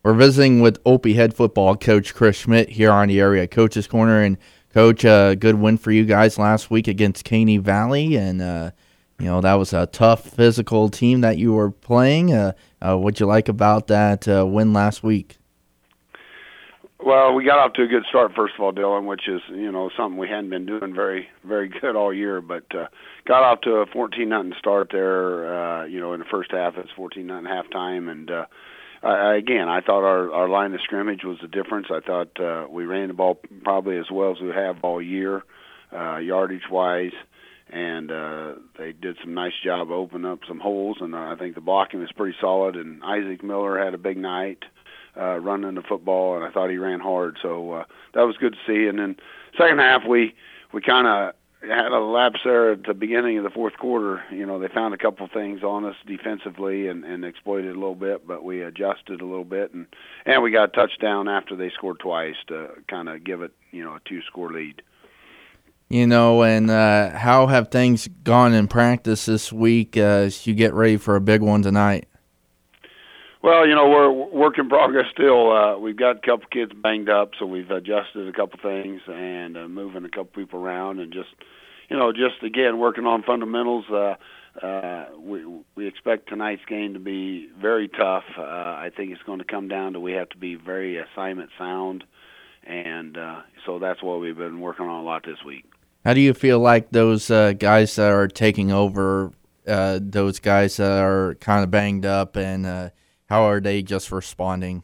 We're visiting with Opie head football coach Chris Schmidt here on the Area Coaches Corner. And, Coach, a good win for you guys last week against Caney Valley. And, that was a tough physical team that you were playing. What'd you like about that win last week? Well, we got off to a good start, first of all, Dylan, which is, something we hadn't been doing very, very good all year. But got off to a 14-0 start there, in the first half. It's 14-0 halftime. And, again, I thought our line of scrimmage was the difference. I thought we ran the ball probably as well as we have all year, yardage-wise. And they did some nice job opening up some holes. And I think the blocking was pretty solid. And Isaac Miller had a big night. Running the football, and I thought he ran hard. So that was good to see. And then second half, we kind of had a lapse there at the beginning of the fourth quarter. They found a couple things on us defensively and exploited a little bit, but we adjusted a little bit. And we got a touchdown after they scored twice to kind of give it, a 2-score lead. And how have things gone in practice this week as you get ready for a big one tonight? Well, we're work in progress still. We've got a couple kids banged up, so we've adjusted a couple things and moving a couple people around and just again, working on fundamentals. We expect tonight's game to be very tough. I think it's going to come down to we have to be very assignment sound, and so that's what we've been working on a lot this week. How do you feel like those guys that are taking over, those guys that are kind of banged up, and how are they just responding?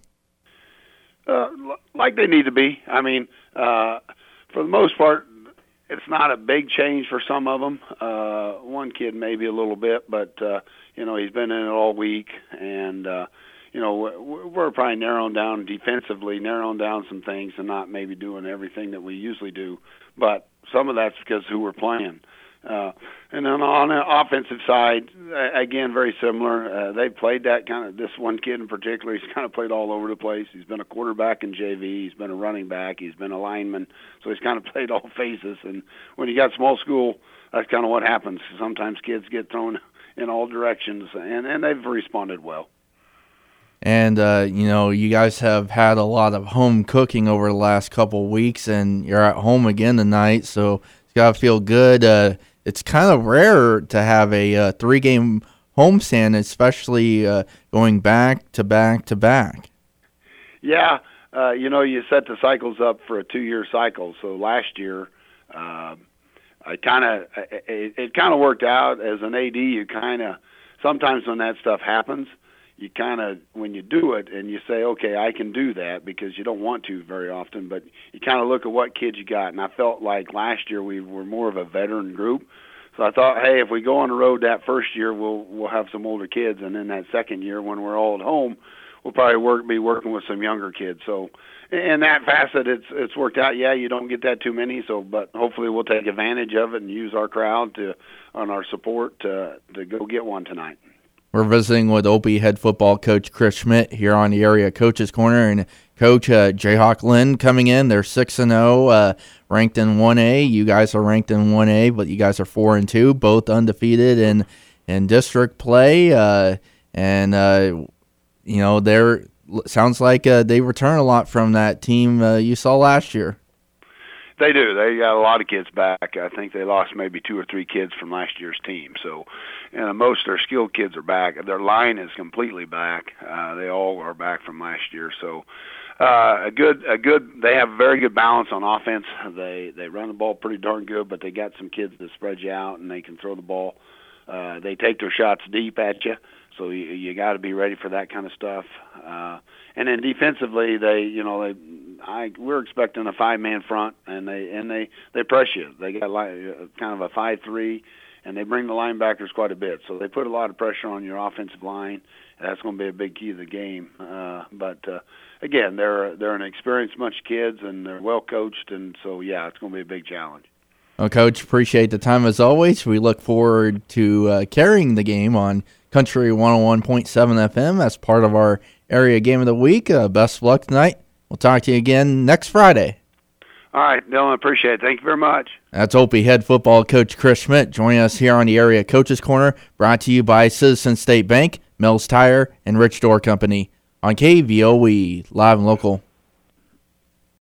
Like they need to be. I mean, for the most part, it's not a big change for some of them. One kid maybe a little bit, but, he's been in it all week. And, we're probably narrowing down some things and not maybe doing everything that we usually do. But some of that's because who we're playing. And then on the offensive side, again, very similar. They played that this one kid in particular, he's kind of played all over the place. He's been a quarterback in JV. He's been a running back. He's been a lineman. So he's kind of played all phases. And when you got small school, that's kind of what happens. Sometimes kids get thrown in all directions, and they've responded well. And, you guys have had a lot of home cooking over the last couple of weeks, and you're at home again tonight, so it's got to feel good. It's kind of rare to have a 3-game homestand, especially going back to back to back. Yeah, you set the cycles up for a 2-year cycle. So last year, it kind of worked out. As an AD, you kind of sometimes when that stuff happens, you kind of, when you do it and you say, okay, I can do that, because you don't want to very often, but you kind of look at what kids you got. And I felt like last year we were more of a veteran group. So I thought, hey, if we go on the road that first year, we'll have some older kids. And then that second year, when we're all at home, we'll probably be working with some younger kids. So in that facet, it's worked out. Yeah, you don't get that too many. But hopefully we'll take advantage of it and use our crowd on our support to go get one tonight. We're visiting with Opie head football coach Chris Schmidt here on the Area Coaches Corner. And Coach, Jayhawk Lynn coming in. They're 6-0, ranked in 1A. You guys are ranked in 1A, but you guys are 4-2, both undefeated in district play. They're sounds like they return a lot from that team you saw last year. They do. They got a lot of kids back. I think they lost maybe 2 or 3 kids from last year's team. So, most of their skilled kids are back. Their line is completely back. They all are back from last year. So, they have very good balance on offense. They run the ball pretty darn good, but they got some kids that spread you out and they can throw the ball. They take their shots deep at you. So you got to be ready for that kind of stuff. And then defensively, we're expecting a 5-man front, and they press you. They got kind of a 5-3, and they bring the linebackers quite a bit. So they put a lot of pressure on your offensive line. That's going to be a big key to the game. But again, they're an experienced bunch of kids, and they're well coached, and so it's going to be a big challenge. Well, Coach, appreciate the time as always. We look forward to carrying the game on Country 101.7 FM as part of our Area Game of the Week. Best of luck tonight. We'll talk to you again next Friday. All right, Dylan, appreciate it. Thank you very much. That's Opie head football coach Chris Schmidt joining us here on the Area Coaches Corner, brought to you by Citizen State Bank, Mills Tire, and Rich Door Company. on KVOE, live and local.